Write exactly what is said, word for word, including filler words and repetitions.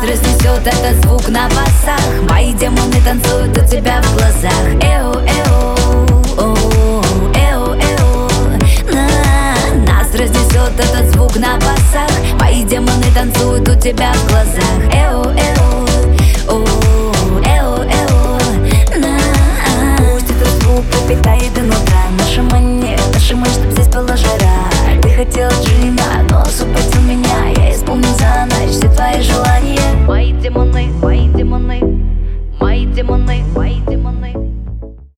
разнесет этот звук на басах. Мои демоны танцуют у тебя в глазах. Эу, эу, оу, эу, эу, на. Нас разнесет этот звук на басах. Мои демоны танцуют у тебя в глазах. Эу, эу, оу, эу, эу, на. Пусть этот звук пропитает до нутра наша манера, наша мать, чтоб здесь была жара. Ты хотел джина, но освободил меня. Я исполню за ночь все твои желания. Мои демоны, мои демоны, мои демоны, мои демоны.